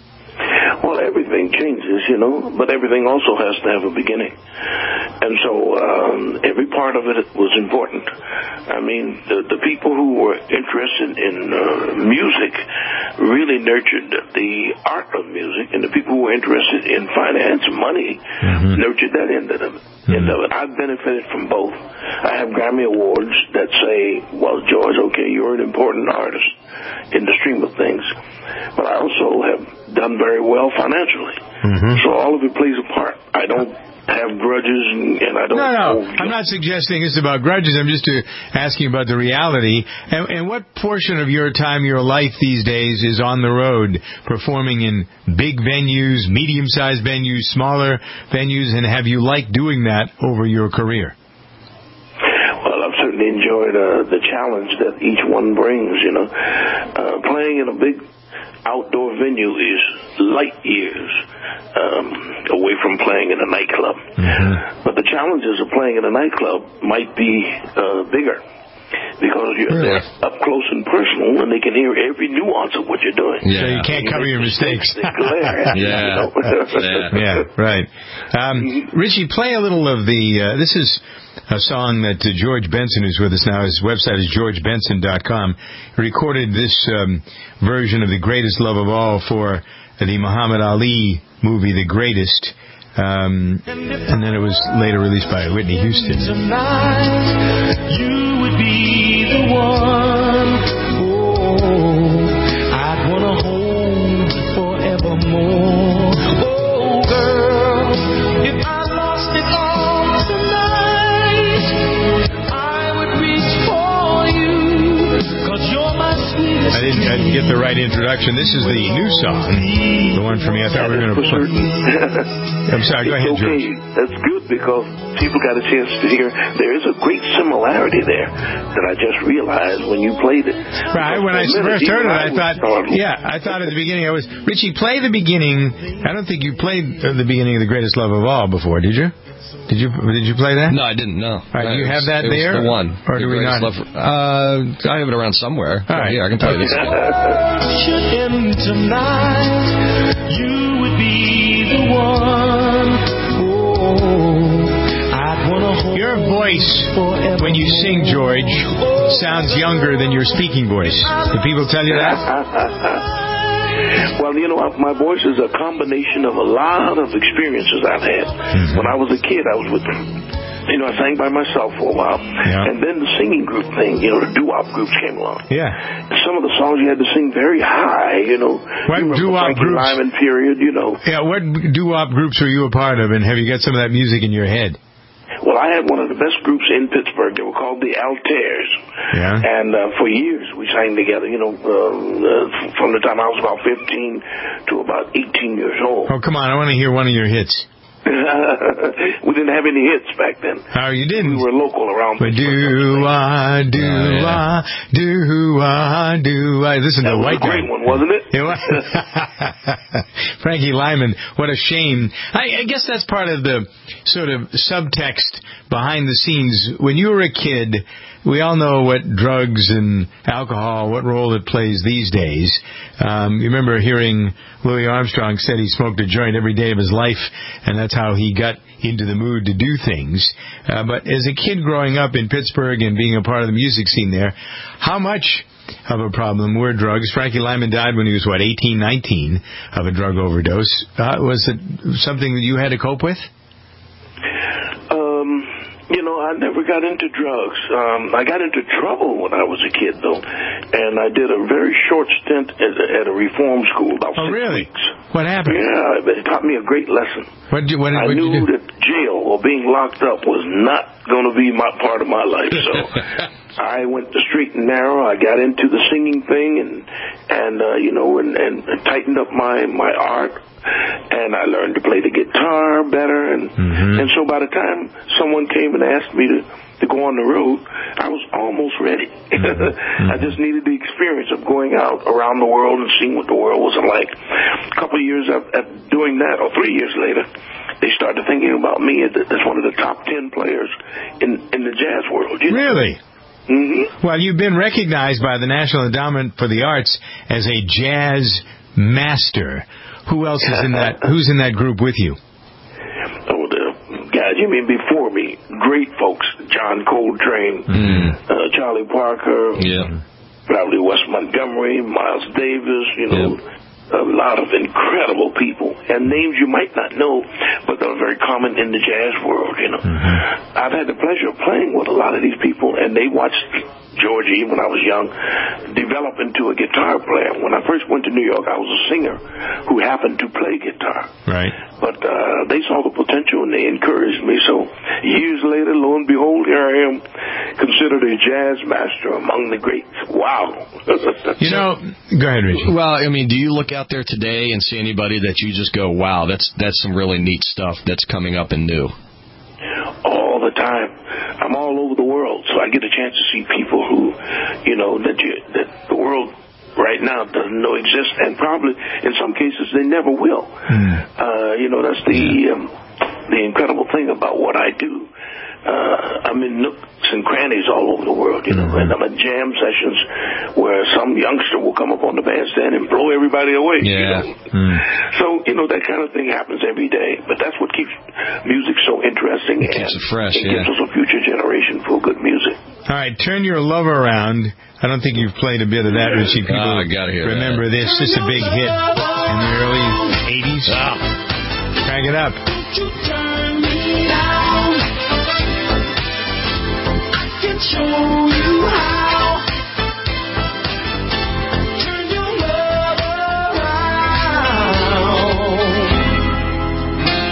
Well, everything changes, you know, but everything also has to have a beginning. And so um, every part of it was important. I mean, the, the people who were interested in uh, music really nurtured the art of music, and the people who were interested in finance, money, mm-hmm. nurtured that end of it. Mm-hmm. End of it. I've benefited from both. I have Grammy Awards that say, well, George, okay, you're an important artist in the stream of things, but I also have done very well financially. Mm-hmm. So all of it plays a part. I don't have grudges, and, and I don't... No, no, I'm not suggesting it's about grudges. I'm just uh, asking about the reality. And, and what portion of your time, your life these days is on the road, performing in big venues, medium-sized venues, smaller venues, and have you liked doing that over your career? Well, I've certainly enjoyed uh, the challenge that each one brings, you know. Uh, playing in a big outdoor venue is light years um, away from playing in a nightclub. Mm-hmm. But the challenges of playing in a nightclub might be uh, bigger because you're really? They're up close and personal, and they can hear every nuance of what you're doing. Yeah, so you can't you cover your mistakes. They glare at you, yeah. You know? yeah, yeah, right. Um, Richie, play a little of the. Uh, this is a song that uh, George Benson, who's with us now, his website is george benson dot com, recorded this um, version of The Greatest Love of All for the Muhammad Ali movie, The Greatest. Um, and then it was later released by Whitney Houston. Tonight, you would be the one. Oh, I'd want to hold forevermore. Oh, girl, if I lost it all tonight, I would reach for you, 'cause you're my sweetest. I didn't, I didn't get the right introduction. This is the new song, the one for me. I thought we were going to play. I'm sorry, go ahead, okay. George. That's good. because people got a chance to hear there is a great similarity there that I just realized when you played it. Right, when I first heard it, I thought, yeah, I thought at the beginning, I was, Richie, play the beginning. I don't think you played the beginning of The Greatest Love of All before, did you? Did you did you play that? No, I didn't, no. All right, no, you was, have that it there? Was the one. Or the do we not? Love, uh, I have it around somewhere. All right. Yeah, I can play this. Tonight, you would be the one. Oh, I'd wanna hold your voice, when you sing, George, sounds younger than your speaking voice. Do people tell you that? Well, you know, my voice is a combination of a lot of experiences I've had. Mm-hmm. When I was a kid, I was with, you know, I sang by myself for a while. Yeah. And then the singing group thing, you know, the doo-wop groups came along. Yeah. And some of the songs you had to sing very high, you know. What you doo-wop Frankie groups? Lyman period, you know. Yeah, what doo-wop groups were you a part of, and have you got some of that music in your head? Well, I had one of the best groups in Pittsburgh. They were called the Altaires. Yeah. And uh, for years we sang together, you know, uh, uh, from the time I was about fifteen to about eighteen years old. Oh, come on. I want to hear one of your hits. We didn't have any hits back then. Oh, you didn't? We were local around But do-ah, do-ah, do-ah, do-ah. Listen to the white guy. That was a great one, wasn't it? It was. Frankie Lyman, what a shame. I, I guess that's part of the sort of subtext behind the scenes. When you were a kid, we all know what drugs and alcohol, what role it plays these days. Um, you remember hearing Louis Armstrong said he smoked a joint every day of his life, and that's how he got into the mood to do things. Uh, but as a kid growing up in Pittsburgh and being a part of the music scene there, how much of a problem were drugs? Frankie Lyman died when he was, what, eighteen, nineteen, of a drug overdose. Uh, was it something that you had to cope with? Um... You know, I never got into drugs. Um, I got into trouble when I was a kid, though, and I did a very short stint at, at a reform school, about oh, six really? weeks. What happened? Yeah, it taught me a great lesson. What did you, what, I what knew you do? that jail or being locked up was not going to be my part of my life, so I went the straight and narrow. I got into the singing thing, and and uh, you know, and, and tightened up my my art. And I learned to play the guitar better, and mm-hmm. and so by the time someone came and asked me to, to go on the road, I was almost ready. Mm-hmm. I just needed the experience of going out around the world and seeing what the world was like. A couple of years after doing that, or three years later, they started thinking about me as one of the top ten players in, in the jazz world. You know? Really? Mm-hmm. Well, you've been recognized by the National Endowment for the Arts as a jazz master. Who else is in that? Who's in that group with you? Oh, the guys you mean before me, great folks. John Coltrane, mm. uh, Charlie Parker, yeah, probably Wes Montgomery, Miles Davis. You know, yeah. A lot of incredible people and names you might not know, but they're very common in the jazz world. You know, mm-hmm. I've had the pleasure of playing with a lot of these people, and they watched Georgie, when I was young, develop into a guitar player. When I first went to New York, I was a singer who happened to play guitar. Right. But uh, they saw the potential and they encouraged me. So years later, lo and behold, here I am, considered a jazz master among the greats. Wow. You know, go ahead, Richie. Well, I mean, do you look out there today and see anybody that you just go, wow, that's that's some really neat stuff that's coming up and new? All the time. I'm all over the world, so I get a chance to see people who, you know, that you, that the world right now doesn't know exist, and probably in some cases they never will. Mm. Uh, you know, that's the um, the incredible thing about what I do. Uh, I'm in nooks and crannies all over the world, you know, and I'm at jam sessions where some youngster will come up on the bandstand and blow everybody away. Yeah. You know? mm. So, you know, that kind of thing happens every day, but that's what keeps music so interesting. It keeps it fresh, it yeah. gives us a future generation full of good music. All right, turn your love around. I don't think you've played a bit of that, Richie. People oh, I gotta hear remember that. this. This is a big hit in the early eighties. Oh. Crank it up. Show you how. Turn your love around.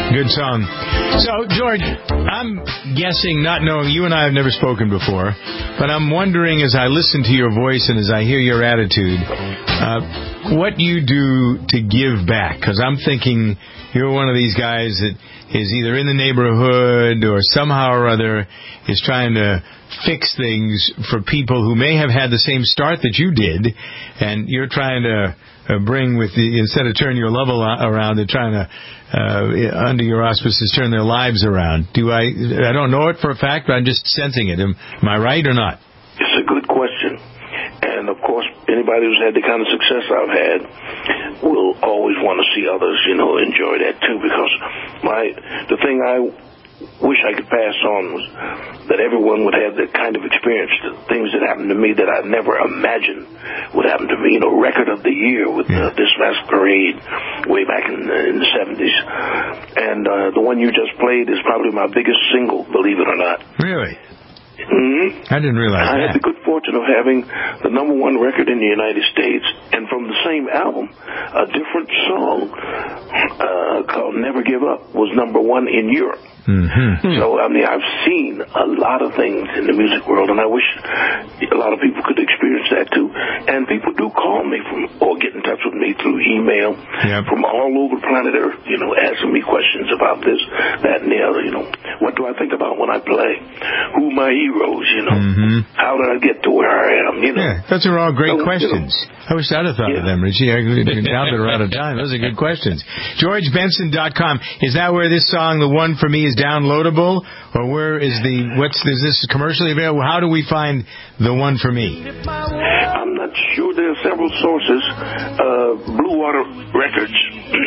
Good song. So, George, I'm guessing, not knowing, you and I have never spoken before, but I'm wondering as I listen to your voice and as I hear your attitude, uh, what you do to give back. Because I'm thinking you're one of these guys that is either in the neighborhood or somehow or other is trying to fix things for people who may have had the same start that you did, and you're trying to uh, bring with the, instead of turning your level around, they're trying to, uh, under your auspices, turn their lives around. Do I, I don't know it for a fact, but I'm just sensing it. Am, am I right or not? It's a good question. And, of course, anybody who's had the kind of success I've had will always want to see others, you know, enjoy that, too, because my the thing I wish I could pass on was that everyone would have the kind of experience, the things that happened to me that I never imagined would happen to me. You know, record of the year with uh, This Masquerade way back in, uh, in the seventies. And uh, the one you just played is probably my biggest single, believe it or not. Really? Mm-hmm. I didn't realize I that. had the good fortune of having the number one record in the United States, and from the same album, a different song uh, called Never Give Up was number one in Europe. Mm-hmm. So, I mean, I've seen a lot of things in the music world, and I wish a lot of people could experience that, too. And people do call me from or get in touch with me through email yep. from all over planet Earth, you know, asking me questions about this, that, and the other, you know. What do I think about when I play? Who are my heroes, you know? Mm-hmm. How did I get to where I am, you know? Yeah, those are all great so, questions. You know, I wish I'd have thought yeah. of them, Richie. I, now that we're out of time, those are good questions. George Benson dot com. Is that where this song, The One For Me, is downloadable? Or where is the, what's, is this commercially available? How do we find The One For Me? I'm not sure. There are several sources. Uh, Blue Water Records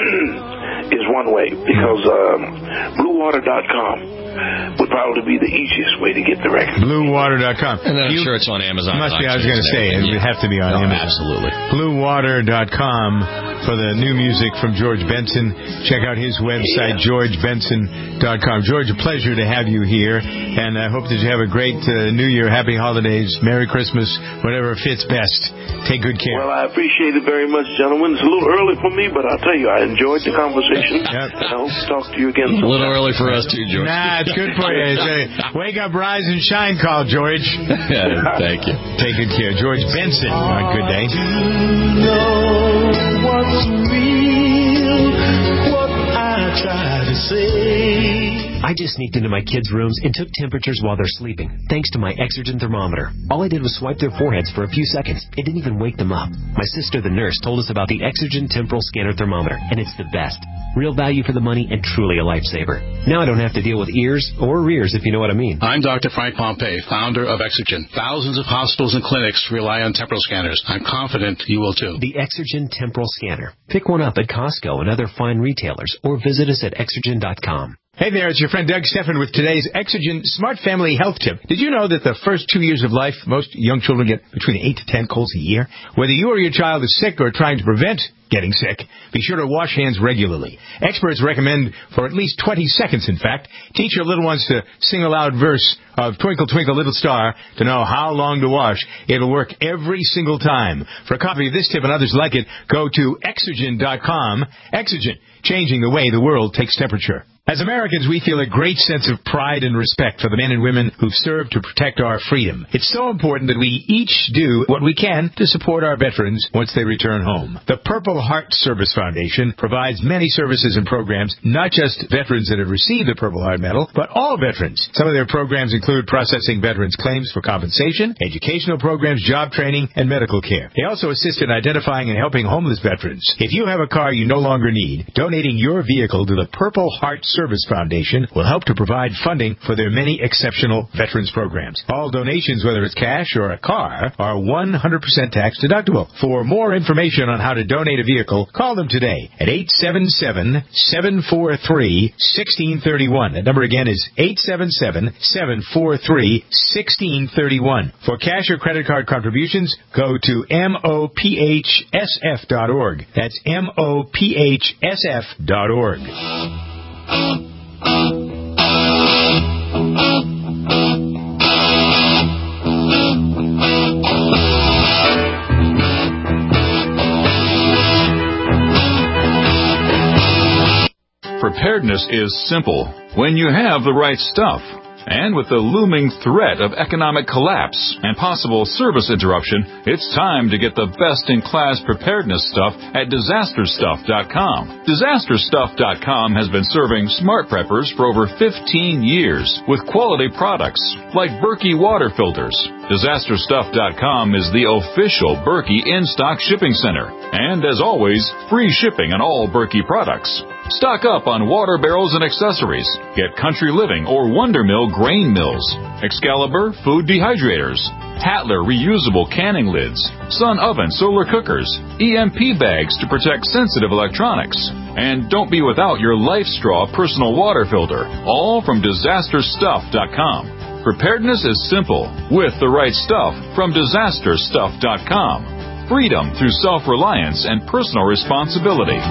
is one way, because um, blue water dot com would probably be the easiest way to get the record. blue water dot com. And then I'm you, sure it's on Amazon. Must be, I was going to say, it would have to be on no, Amazon. Absolutely. blue water dot com for the new music from George Benson. Check out his website, yeah. george benson dot com. George, a pleasure to have you here, and I hope that you have a great uh, New Year, Happy Holidays, Merry Christmas, whatever fits best. Take good care. Well, I appreciate it very much, gentlemen. It's a little early for me, but I'll tell you, I enjoyed the conversation. Yep. I hope to talk to you again sometime. A little early for us, too, George. Nah, it's good for you. It's a wake up, rise, and shine call, George. Yeah, thank you. Take good care. George Benson on Good Day. What's real, what I try to say. I just sneaked into my kids' rooms and took temperatures while they're sleeping, thanks to my Exergen thermometer. All I did was swipe their foreheads for a few seconds. It didn't even wake them up. My sister, the nurse, told us about the Exergen Temporal Scanner Thermometer, and it's the best. Real value for the money and truly a lifesaver. Now I don't have to deal with ears or rears, if you know what I mean. I'm Doctor Frank Pompey, founder of Exergen. Thousands of hospitals and clinics rely on temporal scanners. I'm confident you will too. The Exergen Temporal Scanner. Pick one up at Costco and other fine retailers, or visit us at exergen dot com. Hey there, it's your friend Doug Steffen with today's Exergen Smart Family Health Tip. Did you know that the first two years of life, most young children get between eight to ten colds a year? Whether you or your child is sick or trying to prevent getting sick, be sure to wash hands regularly. Experts recommend for at least twenty seconds, in fact. Teach your little ones to sing a loud verse of Twinkle, Twinkle, Little Star to know how long to wash. It'll work every single time. For a copy of this tip and others like it, go to exergen dot com. Exergen, changing the way the world takes temperature. As Americans, we feel a great sense of pride and respect for the men and women who've served to protect our freedom. It's so important that we each do what we can to support our veterans once they return home. The Purple Heart Service Foundation provides many services and programs, not just veterans that have received the Purple Heart Medal, but all veterans. Some of their programs include processing veterans' claims for compensation, educational programs, job training, and medical care. They also assist in identifying and helping homeless veterans. If you have a car you no longer need, donating your vehicle to the Purple Heart Service Service Foundation will help to provide funding for their many exceptional veterans programs. All donations, whether it's cash or a car, are one hundred percent tax deductible. For more information on how to donate a vehicle, call them today at eight seven seven, seven four three, one six three one. That number again is eight seven seven, seven four three, one six three one. For cash or credit card contributions, go to M O P H S F dot org. That's M O P H S F dot org. Preparedness Preparedness is simple when you have the right stuff. And with the looming threat of economic collapse and possible service interruption, it's time to get the best-in-class preparedness stuff at disaster stuff dot com. disaster stuff dot com has been serving smart preppers for over fifteen years with quality products like Berkey water filters. disaster stuff dot com is the official Berkey in-stock shipping center. And as always, free shipping on all Berkey products. Stock up on water barrels and accessories. Get Country Living or Wonder Mill grain mills, Excalibur food dehydrators, Hatler reusable canning lids, Sun oven solar cookers, E M P bags to protect sensitive electronics. And don't be without your Life Straw personal water filter, all from disaster stuff dot com. Preparedness is simple with the right stuff from disaster stuff dot com. Freedom through self-reliance and personal responsibility.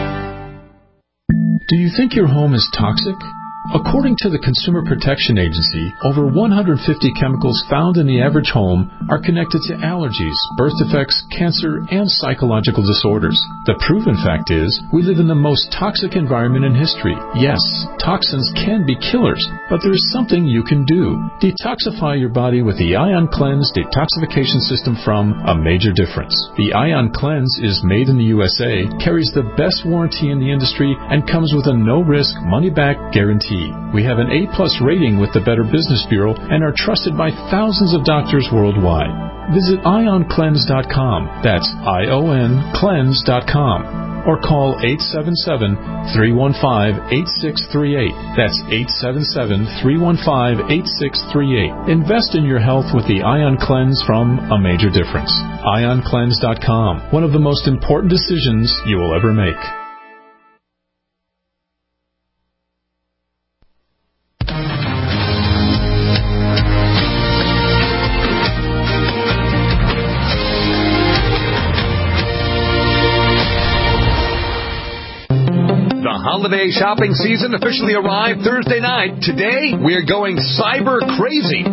Do you think your home is toxic? According to the Consumer Protection Agency, over one hundred fifty chemicals found in the average home are connected to allergies, birth defects, cancer, and psychological disorders. The proven fact is, we live in the most toxic environment in history. Yes, toxins can be killers, but there is something you can do. Detoxify your body with the Ion Cleanse detoxification system from A Major Difference. The Ion Cleanse is made in the U S A, carries the best warranty in the industry, and comes with a no-risk, money-back guarantee. We have an A plus rating with the Better Business Bureau and are trusted by thousands of doctors worldwide. Visit ion cleanse dot com. That's I O N cleanse dot com. Or call eight seven seven, three one five, eight six three eight. That's eight seven seven, three one five, eight six three eight. Invest in your health with the Ion Cleanse from A Major Difference. ion cleanse dot com. One of the most important decisions you will ever make. Holiday shopping season officially arrived Thursday night. Today, we're going cyber crazy.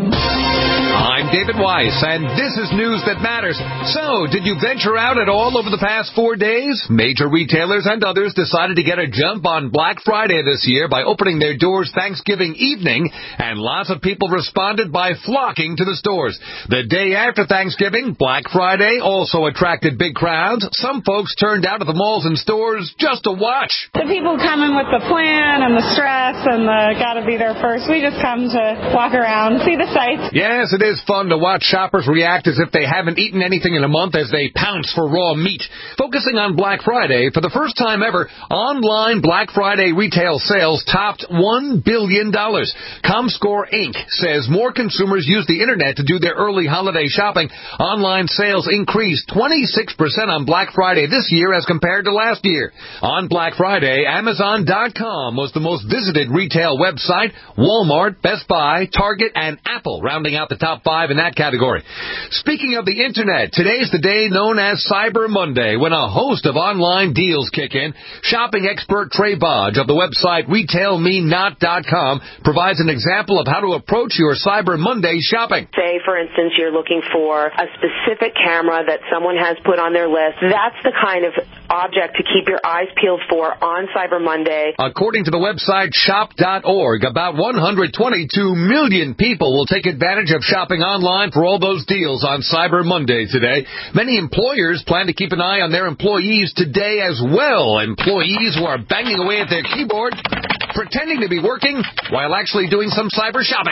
I'm David Weiss, and this is news that matters. So, did you venture out at all over the past four days? Major retailers and others decided to get a jump on Black Friday this year by opening their doors Thanksgiving evening, and lots of people responded by flocking to the stores. The day after Thanksgiving, Black Friday, also attracted big crowds. Some folks turned out at the malls and stores just to watch. The people coming with the plan and the stress and the gotta be there first. We just come to walk around, see the sights. Yes, it is fun to watch shoppers react as if they haven't eaten anything in a month as they pounce for raw meat. Focusing on Black Friday, for the first time ever, online Black Friday retail sales topped one billion dollars. Comscore Incorporated says more consumers use the internet to do their early holiday shopping. Online sales increased twenty-six percent on Black Friday this year as compared to last year. On Black Friday, Amazon dot com was the most visited retail website. Walmart, Best Buy, Target, and Apple rounding out the top five in that category. Speaking of the internet, today's the day known as Cyber Monday, when a host of online deals kick in. Shopping expert Trey Bodge of the website retail me not dot com provides an example of how to approach your Cyber Monday shopping. Say, for instance, you're looking for a specific camera that someone has put on their list. That's the kind of object to keep your eyes peeled for on Cyber Monday. According to the website shop dot org, about one hundred twenty-two million people will take advantage of shopping online for all those deals on Cyber Monday today. Many employers plan to keep an eye on their employees today as well. Employees who are banging away at their keyboard, pretending to be working while actually doing some cyber shopping.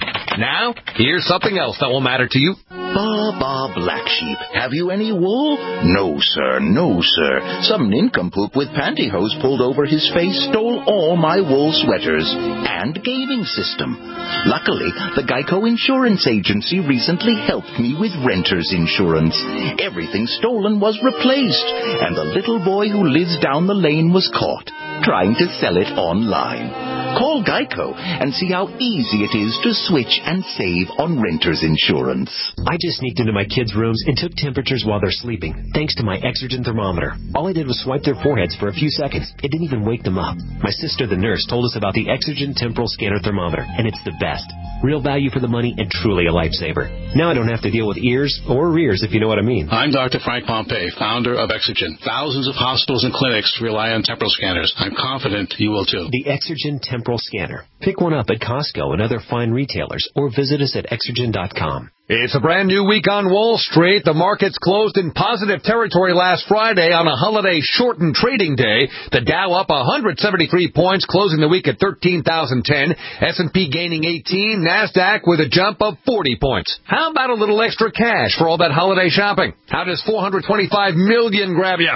Now, here's something else that will matter to you. Bah, bah, black sheep. Have you any wool? No, sir, no, sir. Some nincompoop with pantyhose pulled over his face stole all my wool sweaters and gaming system. Luckily, the Geico Insurance Agency recently helped me with renter's insurance. Everything stolen was replaced, and the little boy who lives down the lane was caught trying to sell it online. Call Geico and see how easy it is to switch and save on renter's insurance. I just sneaked into my kids' rooms and took temperatures while they're sleeping, thanks to my Exergen thermometer. All I did was swipe their foreheads for a few seconds. It didn't even wake them up. My sister, the nurse, told us about the Exergen temporal scanner thermometer, and it's the best. Real value for the money and truly a lifesaver. Now I don't have to deal with ears or rears, if you know what I mean. I'm Doctor Frank Pompey, founder of Exergen. Thousands of hospitals and clinics rely on temporal scanners. I'm confident you will too. The Exergen Temporal Scanner. Pick one up at Costco and other fine retailers, or visit us at exergen dot com. It's a brand new week on Wall Street. The markets closed in positive territory last Friday on a holiday-shortened trading day. The Dow up one hundred seventy-three points, closing the week at thirteen thousand ten. S and P gaining eighteen. NASDAQ with a jump of forty points. How about a little extra cash for all that holiday shopping? How does four hundred twenty-five million dollars grab you?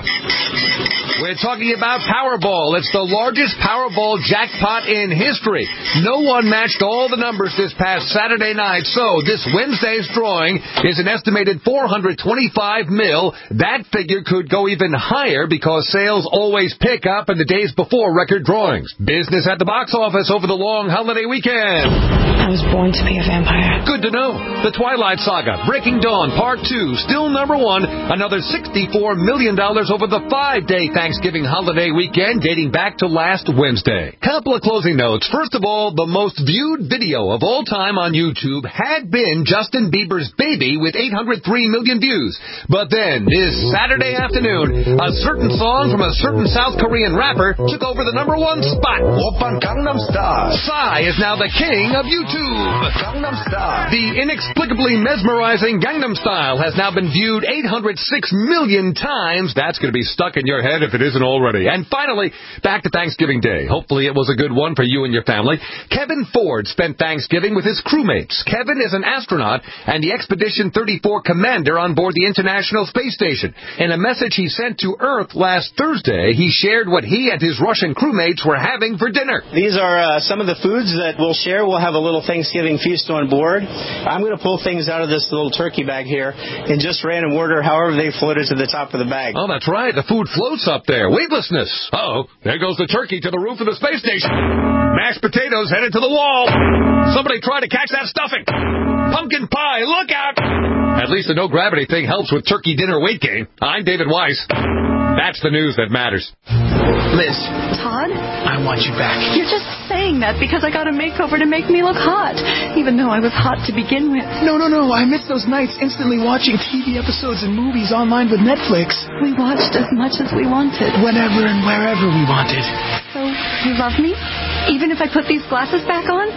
We're talking about Powerball. It's the largest Powerball jackpot in history. No one matched all the numbers this past Saturday night, so this Wednesday's drawing is an estimated four hundred twenty-five mil. That figure could go even higher because sales always pick up in the days before record drawings. Business at the box office over the long holiday weekend. I was born to be a vampire. Good to know. The Twilight Saga, Breaking Dawn, Part two, still number one. Another sixty-four million dollars over the five-day Thanksgiving holiday weekend dating back to last Wednesday. Couple of closing notes. First of all, the most viewed video of all time on YouTube had been Justin Bieber's Baby with eight hundred three million views. But then, this Saturday afternoon, a certain song from a certain South Korean rapper took over the number one spot. Oppan Gangnam Style. Psy is now the king of YouTube. Gangnam Style. The inexplicably mesmerizing Gangnam Style has now been viewed eight hundred six million times. That's going to be stuck in your head if it isn't already. And finally, back to Thanksgiving Day. Hopefully it was a good one for you and your family. Kevin Ford spent Thanksgiving with his crewmates. Kevin is an astronaut and the Expedition thirty-four commander on board the International Space Station. In a message he sent to Earth last Thursday, he shared what he and his Russian crewmates were having for dinner. These are uh, some of the foods that we'll share. We'll have a little Thanksgiving feast on board. I'm going to pull things out of this little turkey bag here in just random order, however they floated to the top of the bag. Oh, that's right. The food floats up there. Weightlessness. Uh-oh. There goes the turkey to the roof of the space station. Mashed potatoes headed to the wall. Somebody try to catch that stuffing. Pumpkin pie, look out! At least the no-gravity thing helps with turkey dinner weight gain. I'm David Weiss. That's the news that matters. Liz. Todd? I want you back. You're just saying that because I got a makeover to make me look hot, even though I was hot to begin with. No, no, no. I miss those nights instantly watching T V episodes and movies online with Netflix. We watched as much as we wanted. Whenever and wherever we wanted. So, you love me? Even if I put these glasses back on?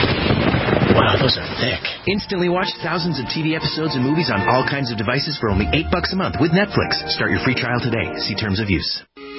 Wow, those are thick. Instantly watch thousands of T V episodes and movies on all kinds of devices for only eight bucks a month with Netflix. Start your free trial today. See terms of use.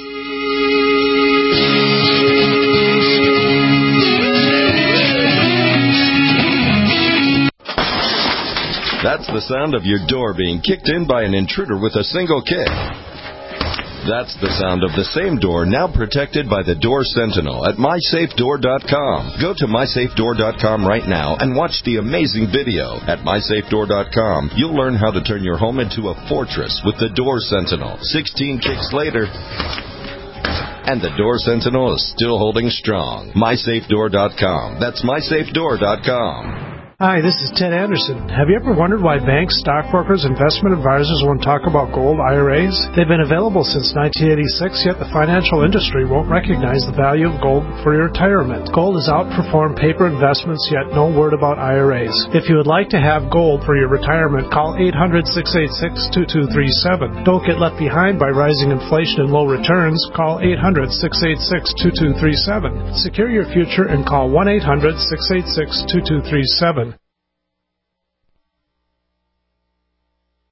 That's the sound of your door being kicked in by an intruder with a single kick. That's the sound of the same door now protected by the Door Sentinel at my safe door dot com. Go to my safe door dot com right now and watch the amazing video. At my safe door dot com, you'll learn how to turn your home into a fortress with the Door Sentinel. sixteen kicks later, and the Door Sentinel is still holding strong. my safe door dot com. That's my safe door dot com. Hi, this is Ted Anderson. Have you ever wondered why banks, stockbrokers, investment advisors won't talk about gold I R As? They've been available since nineteen eighty-six, yet the financial industry won't recognize the value of gold for your retirement. Gold has outperformed paper investments, yet no word about I R As. If you would like to have gold for your retirement, call eight hundred, six eight six, two two three seven. Don't get left behind by rising inflation and low returns. Call eight hundred, six eight six, two two three seven. Secure your future and call one eight hundred, six eight six, two two three seven.